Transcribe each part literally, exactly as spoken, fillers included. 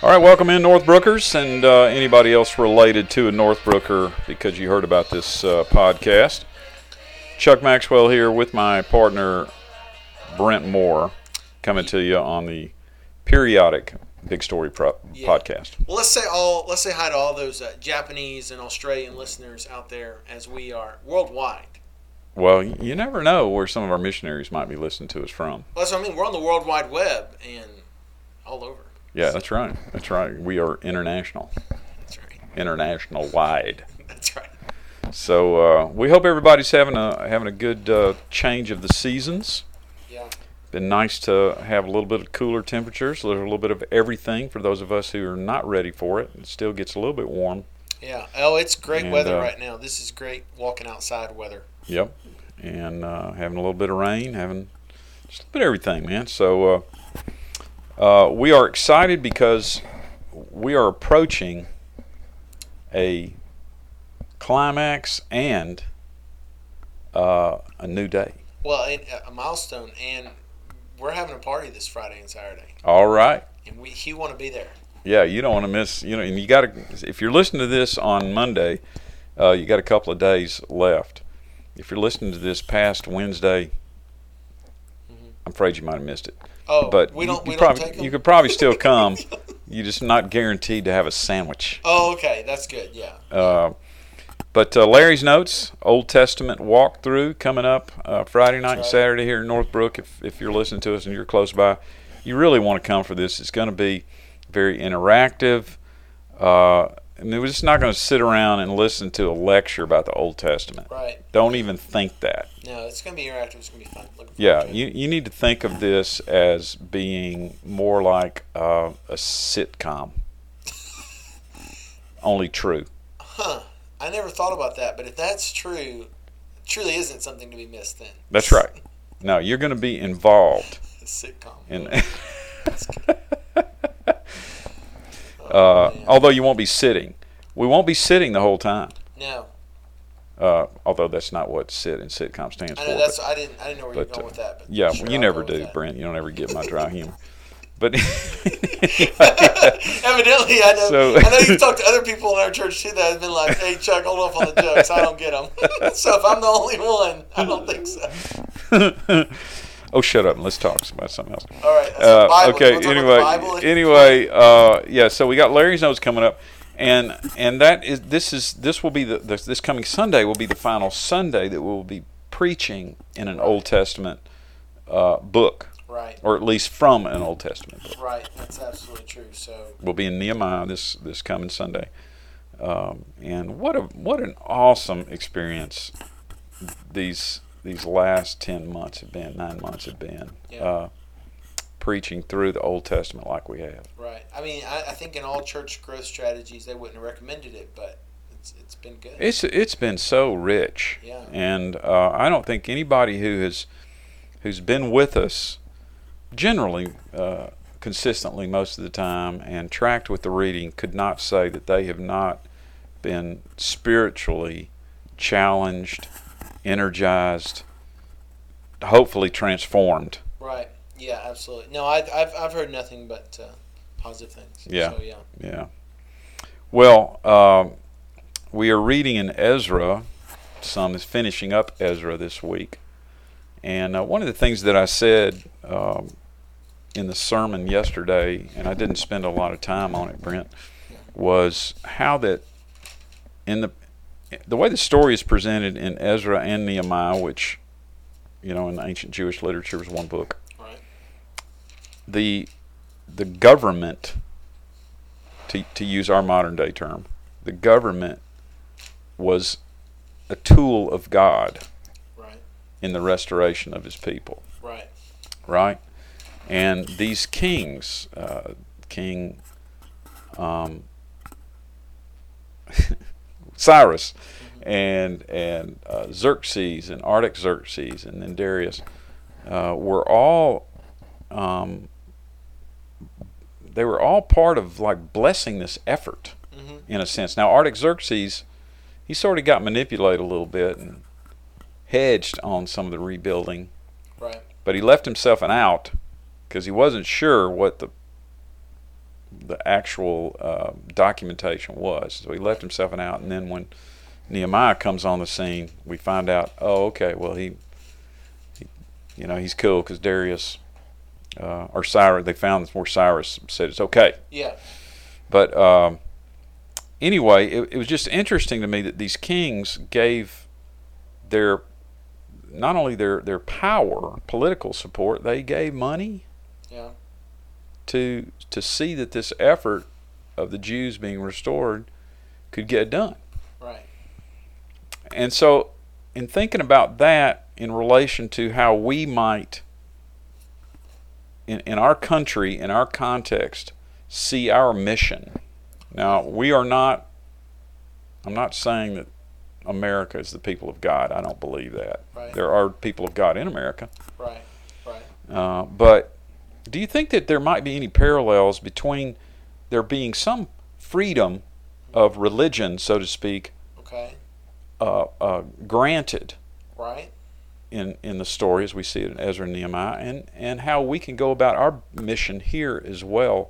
All right, welcome in Northbrookers and uh, anybody else related to a Northbrooker because you heard about this uh, podcast. Chuck Maxwell here with my partner Brent Moore coming to you on the periodic Big Story Pro- yeah. podcast. Well, let's say all let's say hi to all those uh, Japanese and Australian listeners out there, as we are worldwide. Well, you never know where some of our missionaries might be listening to us from. Well, that's what I mean. We're on the World Wide Web and all over. Yeah, that's right. That's right. We are international. That's right. International wide. That's right. So uh, we hope everybody's having a having a good uh, change of the seasons. Yeah. Been nice to have a little bit of cooler temperatures, a little, a little bit of everything for those of us who are not ready for it. It still gets a little bit warm. Yeah. Oh, it's great And, weather uh, right now. This is great walking outside weather. Yep. And uh, having a little bit of rain, having just a bit of everything, man. So uh, uh, we are excited because we are approaching a climax and uh, a new day. Well, and, uh, a milestone, and we're having a party this Friday and Saturday, All right. and we you want to be there. Yeah, you don't want to miss. You know, and you got to. If you're listening to this on Monday, uh, you got a couple of days left. If you're listening to this past Wednesday, Mm-hmm. I'm afraid you might have missed it. Oh, But we you, don't. you We probably don't take them? you could probably still come. You're just not guaranteed to have a sandwich. Oh, okay, that's good. Yeah. Uh, but uh, Larry's Notes, Old Testament walkthrough coming up uh, Friday night and right. Saturday here in Northbrook. If if you're listening to us and you're close by, you really want to come for this. It's going to be very interactive. Uh, and we're just not going to sit around and listen to a lecture about the Old Testament. Right. Don't even think that. No, it's going to be interactive. It's going to be fun. Looking forward Yeah, to it. you you need to think of this as being more like uh, a sitcom, only true. Huh. I never thought about that, but if that's true, it truly isn't something to be missed then. That's right. No, you're going to be involved A sitcom. in. That's good. uh, Oh, man. although you won't be sitting, we won't be sitting the whole time. No. Uh, although that's not what sit and sitcom stands I for. know that's but- I didn't I didn't know where you were but, going uh, with that, but yeah, sure, well, you I'll never go with do, that. Brent. You don't ever get my dry humor. But Evidently, I know. So- I know you've talked to other people in our church too that have been like, "Hey, Chuck, hold off on the jokes. I don't get them." So if I'm the only one, I don't think so. oh, shut up and let's talk about something else. All right. That's the Uh, Bible. okay. You wanna talk Anyway, about the Bible? anyway, uh, yeah. So we got Larry's Notes coming up, and and that is this is this will be the this, this coming Sunday will be the final Sunday that we'll be preaching in an Old Testament uh, book, Right. or at least from an Old Testament book. Right. That's absolutely true. So We'll be in Nehemiah this this coming Sunday, um, and what a what an awesome experience these these last ten months have been, nine months have been. Yeah. Uh, preaching through the Old Testament like we have. right. I mean, I, I think in all church growth strategies, they wouldn't have recommended it, but it's it's been good. It's it's been so rich, Yeah. and uh, I don't think anybody who has who's been with us generally uh, consistently most of the time and tracked with the reading could not say that they have not been spiritually challenged, energized, hopefully transformed. Right. Yeah. Absolutely. No, I, I've I've heard nothing but uh, positive things. Yeah. So yeah. Yeah. Well, um, we are reading in Ezra. Some is finishing up Ezra this week. And uh, one of the things that I said um, in the sermon yesterday, and I didn't spend a lot of time on it, Brent, was how that in the the way the story is presented in Ezra and Nehemiah, which, you know, in ancient Jewish literature was one book, Right. the the government, to to use our modern day term, the government was a tool of God Right. in the restoration of his people, Right. right? And these kings, uh, King um, Cyrus and and uh, Xerxes and Artaxerxes and then Darius uh, were all um, they were all part of like blessing this effort Mm-hmm. in a sense. Now Artaxerxes, he sort of got manipulated a little bit and hedged on some of the rebuilding, Right. but he left himself an out because he wasn't sure what the the actual uh, documentation was. So he left himself out, and then when Nehemiah comes on the scene, we find out, oh, okay, well, he, he you know, he's cool because Darius uh, or Cyrus, they found where Cyrus said it's okay. Yeah. But um, anyway, it, it was just interesting to me that these kings gave their, not only their, their power, political support, they gave money. Yeah. to to see that this effort of the Jews being restored could get done. Right. And so in thinking about that in relation to how we might in, in our country, in our context, see our mission. Now, we are not, I'm not saying that America is the people of God. I don't believe that. Right. There are people of God in America. Right. Right. Uh, but do you think that there might be any parallels between there being some freedom of religion, so to speak, Okay. uh, uh, granted Right. in, in the story as we see it in Ezra and Nehemiah, and, and how we can go about our mission here as well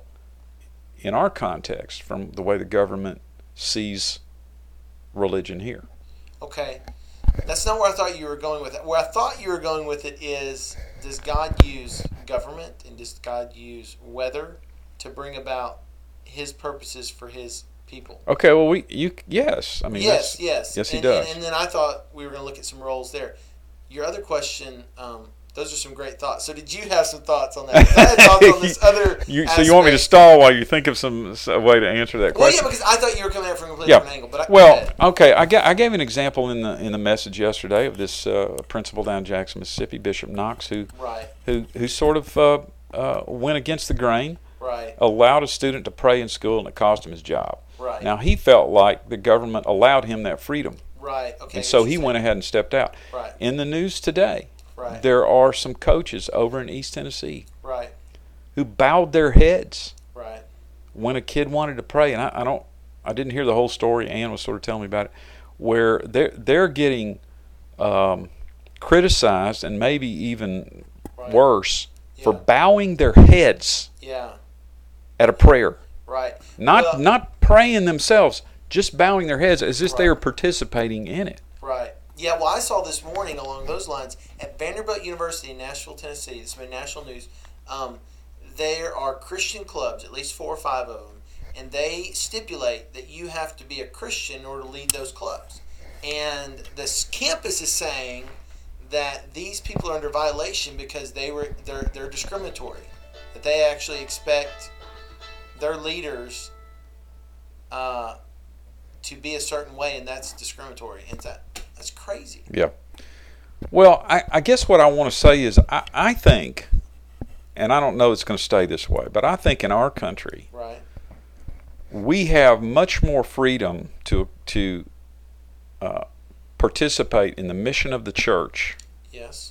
in our context from the way the government sees religion here? Okay. That's not where I thought you were going with it. Where I thought you were going with it is, does God use government and does God use weather to bring about His purposes for His people? Okay, well, we you yes, I mean yes, that's, yes, yes, He and, does. And, and then I thought we were going to look at some roles there. Your other question, um, those are some great thoughts. So did you have some thoughts on that? 'Cause I had thoughts on this other. you, so you want me to aspect. stall while you think of some a way to answer that Well, question? yeah, because I thought you were coming at it from a completely Yeah. different angle. But I, Well, go ahead. okay, I, ga- I gave an example in the in the message yesterday of this uh, principal down in Jackson, Mississippi, Bishop Knox, who right, who who sort of uh, uh, went against the grain, right, allowed a student to pray in school, and it cost him his job. right, Now he felt like the government allowed him that freedom, right. Okay. and so he interesting. went ahead and stepped out. Right, In the news today, right, there are some coaches over in East Tennessee right, who bowed their heads right, when a kid wanted to pray, and I, I don't, I didn't hear the whole story. Ann was sort of telling me about it, where they're they're getting um, criticized and maybe even right. worse for Yeah. bowing their heads Yeah, at a prayer, right. not Well- not praying themselves, just bowing their heads as if they Right. are participating in it. Right. Yeah, well, I saw this morning along those lines at Vanderbilt University in Nashville, Tennessee. It's been national news. Um, there are Christian clubs, at least four or five of them, and they stipulate that you have to be a Christian in order to lead those clubs. And this campus is saying that these people are under violation because they were they're they're discriminatory. That they actually expect their leaders uh, to be a certain way, and that's discriminatory. And that that's crazy. Yeah. Well, I, I guess what I want to say is I, I think, and I don't know it's going to stay this way, but I think in our country, Right. we have much more freedom to to uh, participate in the mission of the church Yes.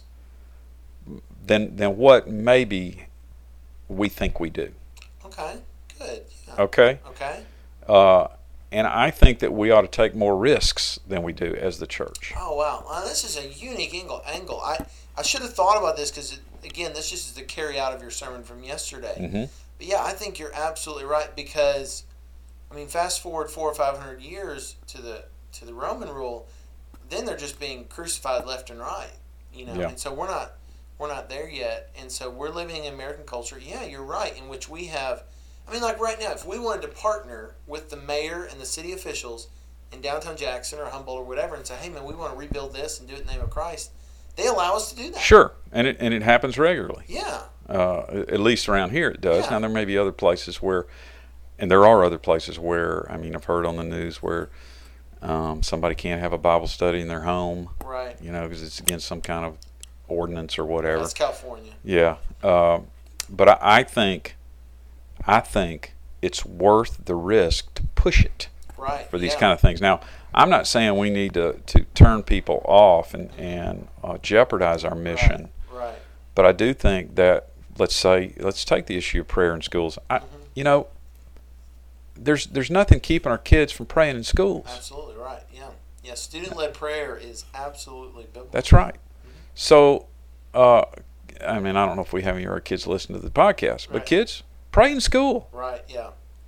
than than what maybe we think we do. Okay. Good. Yeah. Okay, Okay. uh, and I think that we ought to take more risks than we do as the church. Oh wow. Well, this is a unique angle. Angle. I I should have thought about this because again, this just is the carry out of your sermon from yesterday. Mm-hmm. But yeah, I think you're absolutely right because, I mean, fast forward four or five hundred years to the to the Roman rule, then they're just being crucified left and right, you know. Yeah. And so we're not we're not there yet, and so we're living in American culture. Yeah, you're right, in which we have. I mean, like right now, if we wanted to partner with the mayor and the city officials in downtown Jackson or Humboldt or whatever, and say, hey man, we want to rebuild this and do it in the name of Christ, they allow us to do that. Sure, and it and it happens regularly. Yeah. Uh, at least around here it does. Yeah. Now there may be other places where, and there are other places where, I mean, I've heard on the news where um, somebody can't have a Bible study in their home, Right. you know, because it's against some kind of ordinance or whatever. That's California. Yeah, uh, but I, I think, I think it's worth the risk to push it Right. for these yeah. kind of things. Now, I'm not saying we need to, to turn people off and and uh, jeopardize our mission, Right. Right. but I do think that, let's say, let's take the issue of prayer in schools. I, Mhm. you know, there's there's nothing keeping our kids from praying in schools. Absolutely right. Yeah. Yeah. Student-led prayer is absolutely biblical. That's right. So, uh, I mean, I don't know if we have any of our kids listen to the podcast, but Right. kids, pray in school. Right. Yeah.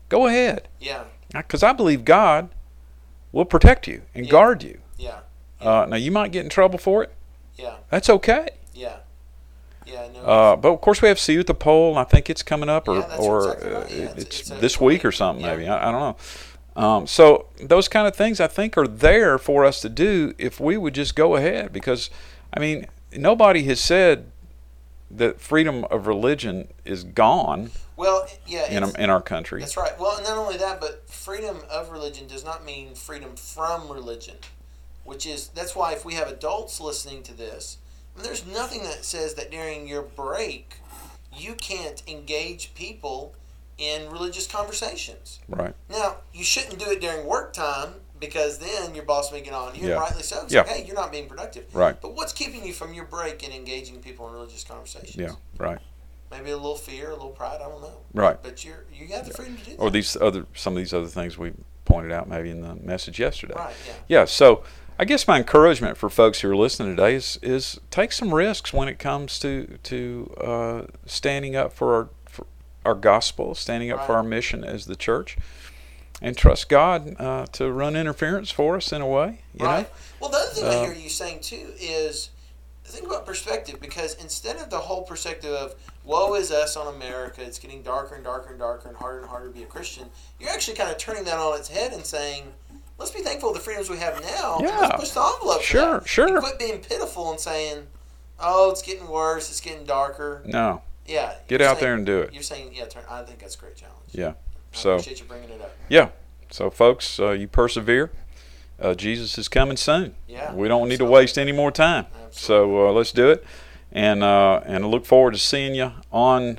go ahead. Yeah. Because I believe God will protect you and Yeah. guard you. Yeah. Uh, now, you might get in trouble for it. Yeah. That's okay. Yeah. Yeah. No. Uh, but, of course, we have See You at the Pole. I think it's coming up, or, Yeah, that's or exactly right. Yeah, uh, it's- it's, it's a- this week or something, yeah. maybe. I, I don't know. Um, so those kind of things, I think, are there for us to do if we would just go ahead. Because, I mean, nobody has said that freedom of religion is gone Well, yeah. in, it's- in our country. That's right. Well, not only that, but freedom of religion does not mean freedom from religion, which is that's why if we have adults listening to this, I mean, there's nothing that says that during your break you can't engage people in religious conversations. Right. Now, you shouldn't do it during work time because then your boss may get on you, Yeah. and rightly so. It's Yeah. like, hey, you're not being productive. Right. But what's keeping you from your break and engaging people in religious conversations? Yeah, right. Maybe a little fear, a little pride, I don't know. Right. But you're you have the freedom to do that. Or these other, some of these other things we pointed out maybe in the message yesterday. Right, yeah. Yeah, so I guess my encouragement for folks who are listening today is, is take some risks when it comes to to uh, standing up for our for our gospel, standing up for Right. our mission as the church, and trust God uh, to run interference for us in a way. You Right. know? Well, the other thing I Uh, hear you saying too is think about perspective, because instead of the whole perspective of woe is us on America, it's getting darker and darker and darker and harder and harder to be a Christian, you're actually kind of turning that on its head and saying, let's be thankful for the freedoms we have now. Yeah. Let's push the envelope. for Sure, that. sure. And quit being pitiful and saying, oh, it's getting worse, it's getting darker. No, Yeah. get you're out saying- there and do it. You're saying, yeah, turn, I think that's a great challenge. Yeah. I So appreciate you bringing it up. yeah. So folks, uh, you persevere. Uh, Jesus is coming soon. Yeah, We don't need to absolutely. waste any more time. Absolutely. So uh, let's do it. And uh, and I look forward to seeing you on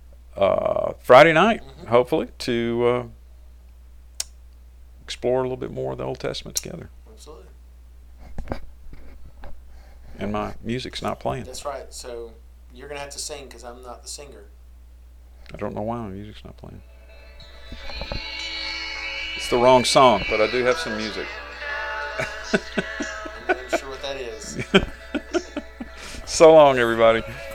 uh, Friday night, Mhm. hopefully, to uh, explore a little bit more of the Old Testament together. Absolutely. And my music's not playing. That's right. So you're going to have to sing because I'm not the singer. I don't know why my music's not playing. It's the wrong song, but I do have some music. I'm not even sure what that is. So long, everybody.